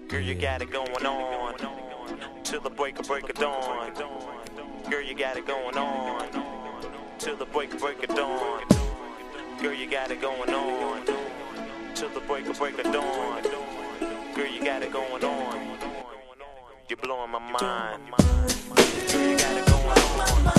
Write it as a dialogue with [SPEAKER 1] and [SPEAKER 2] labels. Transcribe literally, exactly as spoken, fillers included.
[SPEAKER 1] Girl, you got it going on till the break of break of dawn. Girl, you got it going on till the break of break of dawn. Girl, you got it going on till the break of break of dawn. Girl, you got it going on. You're blowing my mind. Girl, you got it going on.